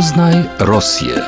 Poznaj Rosję.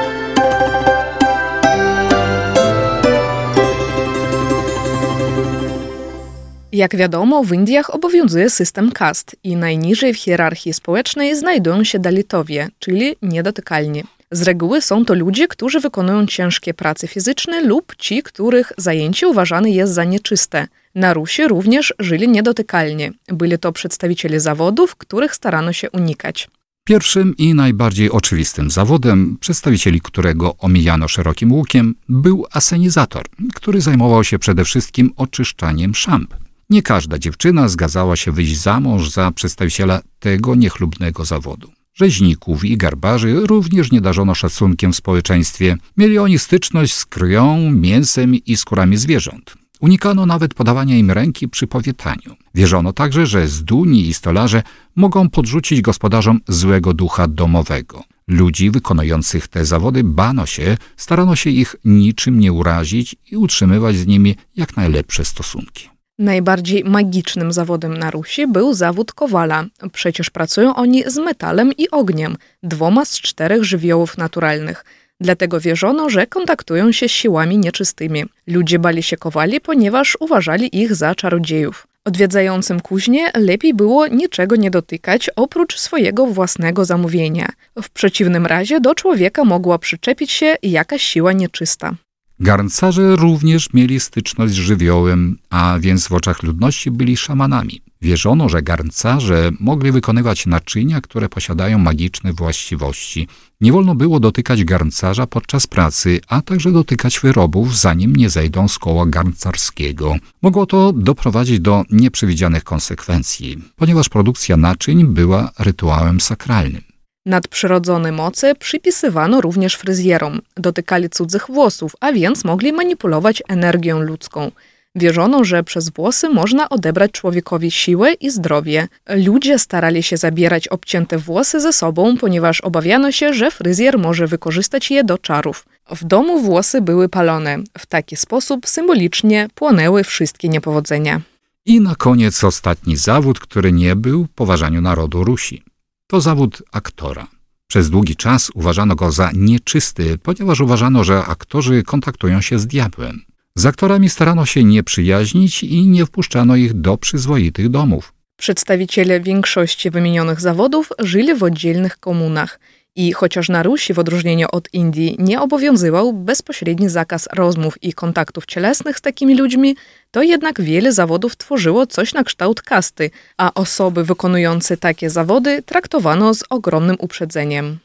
Jak wiadomo, w Indiach obowiązuje system kast i najniżej w hierarchii społecznej znajdują się dalitowie, czyli niedotykalni. Z reguły są to ludzie, którzy wykonują ciężkie prace fizyczne lub ci, których zajęcie uważane jest za nieczyste. Na Rusi również żyli niedotykalni. Byli to przedstawiciele zawodów, których starano się unikać. Pierwszym i najbardziej oczywistym zawodem, przedstawicieli którego omijano szerokim łukiem, był asenizator, który zajmował się przede wszystkim oczyszczaniem szamb. Nie każda dziewczyna zgadzała się wyjść za mąż za przedstawiciela tego niechlubnego zawodu. Rzeźników i garbarzy również nie darzono szacunkiem w społeczeństwie. Mieli oni styczność z krwią, mięsem i skórami zwierząt. Unikano nawet podawania im ręki przy powietaniu. Wierzono także, że zduni i stolarze mogą podrzucić gospodarzom złego ducha domowego. Ludzi wykonujących te zawody bano się, starano się ich niczym nie urazić i utrzymywać z nimi jak najlepsze stosunki. Najbardziej magicznym zawodem na Rusi był zawód kowala. Przecież pracują oni z metalem i ogniem, 2 z 4 żywiołów naturalnych. Dlatego wierzono, że kontaktują się z siłami nieczystymi. Ludzie bali się kowali, ponieważ uważali ich za czarodziejów. Odwiedzającym kuźnię lepiej było niczego nie dotykać oprócz swojego własnego zamówienia. W przeciwnym razie do człowieka mogła przyczepić się jakaś siła nieczysta. Garncarze również mieli styczność z żywiołem, a więc w oczach ludności byli szamanami. Wierzono, że garncarze mogli wykonywać naczynia, które posiadają magiczne właściwości. Nie wolno było dotykać garncarza podczas pracy, a także dotykać wyrobów, zanim nie zejdą z koła garncarskiego. Mogło to doprowadzić do nieprzewidzianych konsekwencji, ponieważ produkcja naczyń była rytuałem sakralnym. Nadprzyrodzone moce przypisywano również fryzjerom. Dotykali cudzych włosów, a więc mogli manipulować energią ludzką. Wierzono, że przez włosy można odebrać człowiekowi siłę i zdrowie. Ludzie starali się zabierać obcięte włosy ze sobą, ponieważ obawiano się, że fryzjer może wykorzystać je do czarów. W domu włosy były palone. W taki sposób symbolicznie płonęły wszystkie niepowodzenia. I na koniec ostatni zawód, który nie był w poważaniu narodu Rusi. To zawód aktora. Przez długi czas uważano go za nieczysty, ponieważ uważano, że aktorzy kontaktują się z diabłem. Z aktorami starano się nie przyjaźnić i nie wpuszczano ich do przyzwoitych domów. Przedstawiciele większości wymienionych zawodów żyli w oddzielnych komunach. I chociaż na Rusi w odróżnieniu od Indii nie obowiązywał bezpośredni zakaz rozmów i kontaktów cielesnych z takimi ludźmi, to jednak wiele zawodów tworzyło coś na kształt kasty, a osoby wykonujące takie zawody traktowano z ogromnym uprzedzeniem.